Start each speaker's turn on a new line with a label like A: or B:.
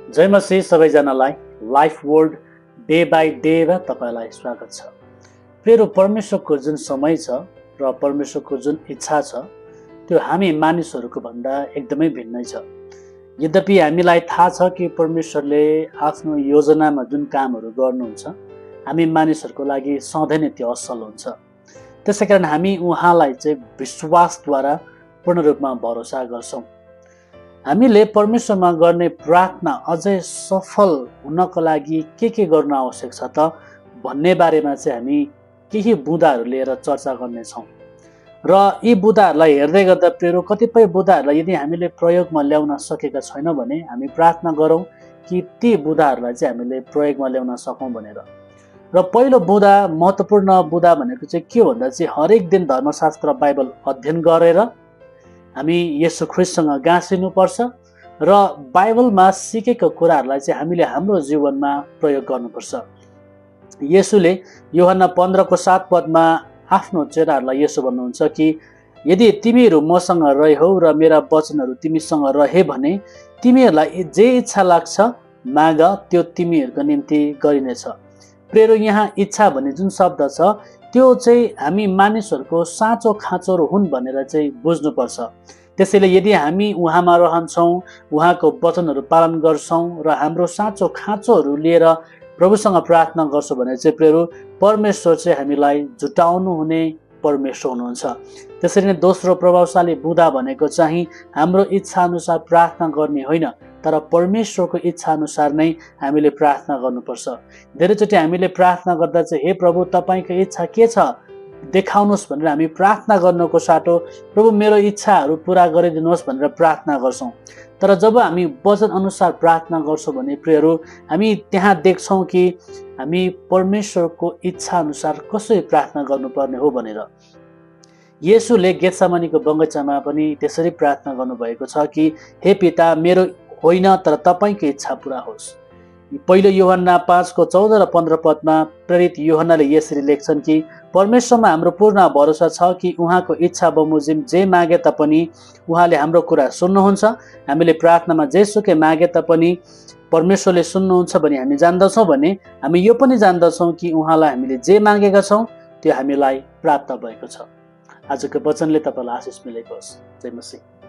A: जय मसीह सबैजनालाई life world day by डेमा तपाईलाई स्वागत छ। फेरि परमेश्वरको जुन समय छ र परमेश्वरको जुन इच्छा छ त्यो हामी मानिसहरूको भन्दा एकदमै भिन्नै छ। यद्यपि हामीलाई थाहा छ कि परमेश्वरले आफ्नो योजनामा जुन कामहरू गर्नुहुन्छ हामी मानिसहरूको लागि सधैँ नै त्यो असल हुन्छ। त्यसैकारण हामी उहाँलाई चाहिँ विश्वासद्वारा पूर्ण रूपमा भरोसा गर्छौँ। हामीले परमेश्वरमा गर्ने प्रार्थना अझै सफल हुनको लागि के गर्न आवश्यक छ त भन्ने बारेमा चाहिँ हामी केही बुँदाहरू लिएर चर्चा गर्नेछौँ। र यी बुँदाहरूलाई हेर्दै गर्दा प्रियहरू कतिपय बुँदाहरूलाई यदि हामीले प्रयोगमा ल्याउन सकेका छैनौँ भने हामी प्रार्थना गरौँ कि ती बुँदाहरूलाई चाहिँ हामीले प्रयोगमा ल्याउन सकौँ भनेर। र पहिलो बुँदा महत्त्वपूर्ण बुँदा भनेको चाहिँ के भन्दा चाहिँ हरेक दिन धर्मशास्त्र बाइबल अध्ययन गरेर हामी येशू ख्रीष्टसँग गाँसिनुपर्छ र बाइबलमा सिकेको कुराहरूलाई चाहिँ हामीले हाम्रो जीवनमा प्रयोग गर्नुपर्छ। येशूले यूहन्ना 15:7 आफ्नो चेलाहरूलाई यसो भन्नुहुन्छ कि यदि तिमीहरू मसँग रह्यौ र मेरा वचनहरू तिमीसँग रहे भने तिमीहरूलाई जे इच्छा लाग्छ माग त्यो तिमीहरूको निम्ति गरिनेछ। प्रियहरू यहाँ इच्छा भन्ने जुन शब्द छ त्यो चाहिँ हामी मानिसहरूको साँचो खाँचोहरू हुन् भनेर चाहिँ बुझ्नुपर्छ। त्यसैले यदि हामी उहाँमा रहन्छौँ, उहाँको वचनहरू पालन गर्छौँ र हाम्रो साँचो खाँचोहरू लिएर प्रभुसँग प्रार्थना गर्छौँ भने चाहिँ प्रियहरू परमेश्वर चाहिँ हामीलाई जुटाउनु हुने परमेश्वर हुनुहुन्छ। त्यसरी नै दोस्रो प्रभावशाली बुँदा भनेको चाहिँ हाम्रो इच्छा अनुसार प्रार्थना गर्ने होइन तर परमेश्वरको इच्छा अनुसार नै हामीले प्रार्थना गर्नुपर्छ। धेरैचोटि हामीले प्रार्थना गर्दा चाहिँ हे प्रभु तपाईँको इच्छा के छ देखाउनुहोस् भनेर हामी प्रार्थना गर्नुको साटो प्रभु मेरो इच्छाहरू पुरा गरिदिनुहोस् भनेर प्रार्थना गर्छौँ। तर जब हामी वचन अनुसार प्रार्थना गर्छौँ भने प्रियहरू हामी त्यहाँ देख्छौँ कि हामी परमेश्वरको इच्छा अनुसार कसरी प्रार्थना गर्नुपर्ने हो भनेर। येशूले गेतसेमनीको बगैँचामा पनि त्यसरी प्रार्थना गर्नुभएको छ कि हे पिता मेरो होइन तर तपाईँको इच्छा पुरा होस्। पहिलो यूहन्ना 5:14 र 15 प्रेरित यूहन्नाले यसरी लेख्छन् कि परमेश्वरमा हाम्रो पूर्ण भरोसा छ कि उहाँको इच्छा बमोजिम जे मागे तापनि उहाँले हाम्रो कुरा सुन्नुहुन्छ। हामीले प्रार्थनामा जेसुकै मागे तापनि परमेश्वरले सुन्नुहुन्छ भने हामी जान्दछौँ भने हामी यो पनि जान्दछौँ कि उहाँलाई हामीले जे मागेका छौँ त्यो हामीलाई प्राप्त भएको छ। आजको वचनले तपाईँलाई आशिष मिलेको होस्। जय मसीह।